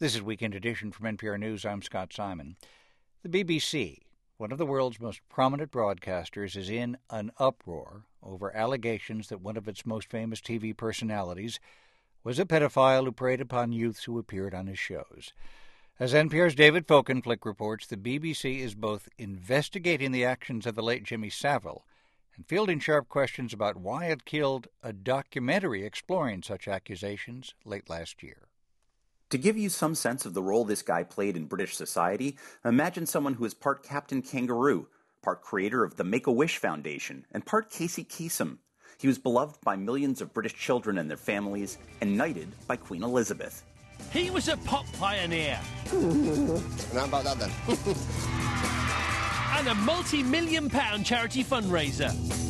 This is Weekend Edition from NPR News. I'm Scott Simon. The BBC, one of the world's most prominent broadcasters, is in an uproar over allegations that one of its most famous TV personalities was a pedophile who preyed upon youths who appeared on his shows. As NPR's David Folkenflik reports, the BBC is both investigating the actions of the late Jimmy Savile and fielding sharp questions about why it killed a documentary exploring such accusations late last year. To give you some sense of the role this guy played in British society, imagine someone who is part Captain Kangaroo, part creator of the Make-A-Wish Foundation, and part Casey Kasem. He was beloved by millions of British children and their families, and knighted by Queen Elizabeth. He was a pop pioneer. And how about that then? And a multi-million-pound charity fundraiser.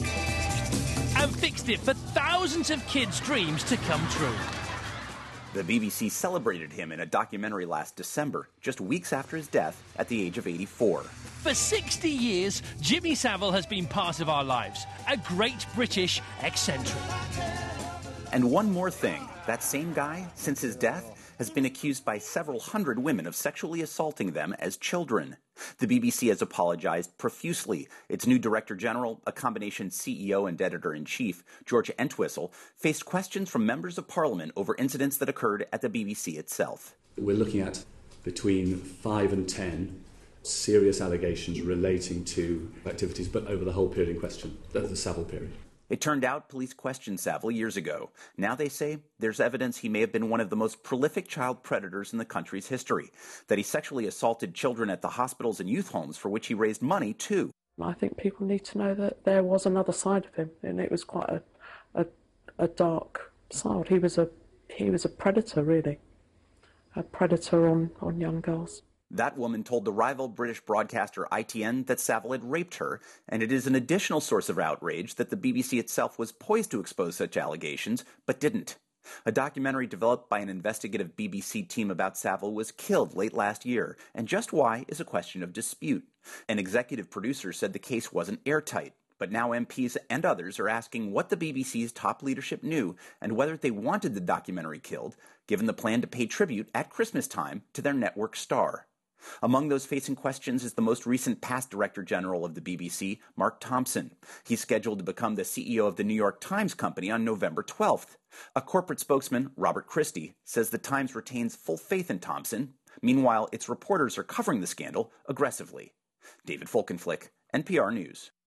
And fixed it for thousands of kids' dreams to come true. The BBC celebrated him in a documentary last December, just weeks after his death at the age of 84. For 60 years, Jimmy Savile has been part of our lives, a great British eccentric. And one more thing, that same guy, since his death, has been accused by several hundred women of sexually assaulting them as children. The BBC has apologized profusely. Its new Director General, a combination CEO and Editor-in-Chief, George Entwistle, faced questions from members of Parliament over incidents that occurred at the BBC itself. We're looking at between 5 and 10 serious allegations relating to activities, but over the whole period in question, the Savile period. It turned out police questioned Savile years ago. Now they say there's evidence he may have been one of the most prolific child predators in the country's history, that he sexually assaulted children at the hospitals and youth homes for which he raised money, too. I think people need to know that there was another side of him, and it was quite a dark side. He was a predator, really, a predator on young girls. That woman told the rival British broadcaster ITN that Savile had raped her, and it is an additional source of outrage that the BBC itself was poised to expose such allegations, but didn't. A documentary developed by an investigative BBC team about Savile was killed late last year, and just why is a question of dispute. An executive producer said the case wasn't airtight, but now MPs and others are asking what the BBC's top leadership knew and whether they wanted the documentary killed, given the plan to pay tribute at Christmas time to their network star. Among those facing questions is the most recent past Director General of the BBC, Mark Thompson. He's scheduled to become the CEO of the New York Times Company on November 12th. A corporate spokesman, Robert Christie, says the Times retains full faith in Thompson. Meanwhile, its reporters are covering the scandal aggressively. David Folkenflik, NPR News.